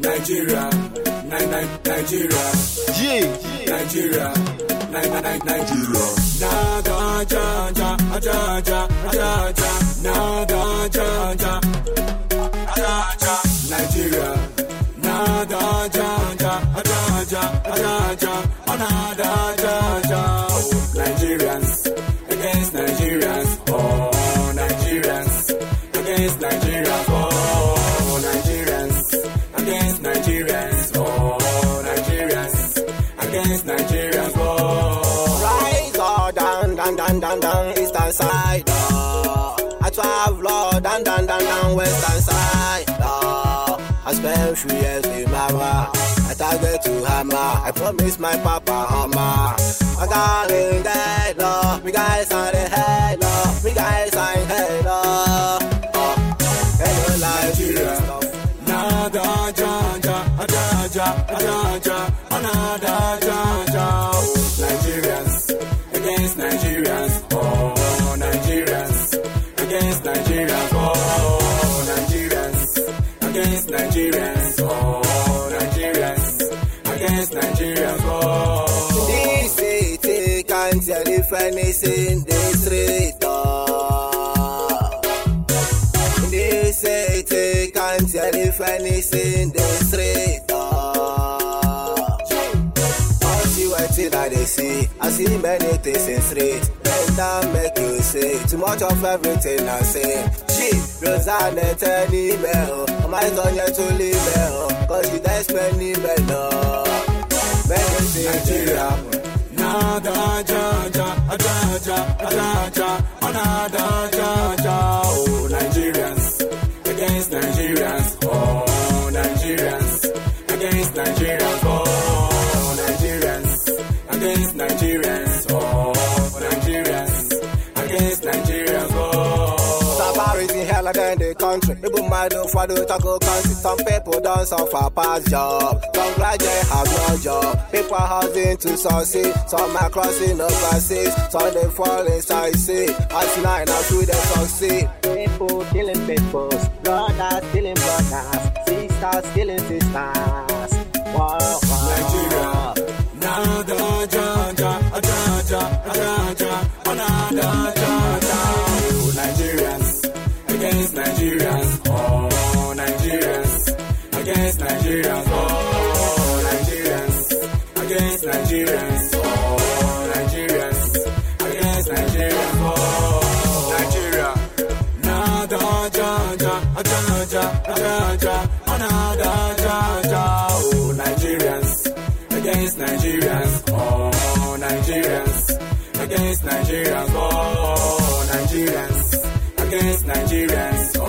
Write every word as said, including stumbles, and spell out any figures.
Nigeria, Ni- Ni- Nigeria, Yeah. Nigeria, Ni- Ni- Nigeria. Naga jaja, ajaja, ajaja, naga jaja, ajaja, Nigeria. Naga jaja, ajaja, ajaja, anada jaja. Nigerians against Nigerians, oh Nigerians against Nigerians, oh Nigerians against Nigerians, oh Nigerians against Nigerians, oh. Rise or down, down, down, down, down, eastern side. Uh, I travel down, down, down, down, western side. Uh, I spent three years with mama. I target to hammer. I promise my papa hammer. I got in dead, love. Me guys on the head, love. Me guys on head, love. Uh, hello, Nigeria. Nigeria. Naga jaja, ajaja, ajaja, anada jaja. Nigerians against Nigerians, oh Nigerians against Nigerians, oh Nigerians against Nigerians, oh Nigerians against Nigerians, oh. This city can't tell if anything the street. Oh. This city can't tell if anything the street. Oh. All see what I they see. I see many things in street. Then that make you say too much of everything I say. She Rosanna tell me, oh, my son yet to leave me, oh, cause you guys spend me, no. Nigeria, Naga jaja, ajaja, ajaja, anada jaja. Oh Nigerians against Nigerians, oh Nigerians against Nigerians, oh Nigerians against Nigerians, oh Nigerians against Nigerians, oh. Safaris in hell than the country. People might do for the taco country. Some people don't suffer past job. Some graduate have no job. People housing to succeed. Some are crossing overseas. Some they fall inside sea. At nine, how should they succeed? People killing people. Brothers killing brothers. Sisters killing sisters. Wow, wow. Nigeria, Naga jaja, ajaja, ajaja, anada jaja. Oh Nigerians against Nigerians, oh Nigerians against Nigerians, oh Nigerians against Nigerians, oh Nigerians against Nigerians, oh Nigeria. Naga jaja, ajaja, ajaja, anada jaja. Oh Nigerians against Nigerians, oh Nigerians against Nigerians, oh Nigerians against Nigerians.